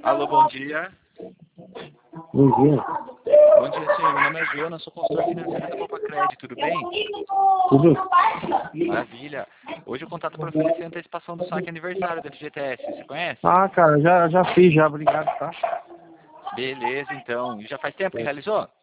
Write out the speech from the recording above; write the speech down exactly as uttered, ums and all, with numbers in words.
Alô, bom dia. Bom dia. Bom dia, senhor. Meu nome é Jonas, sou consultor financeiro da Copa Crédito, tudo bem? Tudo? Maravilha. Hoje o contato para oferecer a antecipação do saque aniversário da F G T S, você conhece? Ah, cara, já, já fiz, já, obrigado, tá? Beleza, então. E já faz tempo que realizou?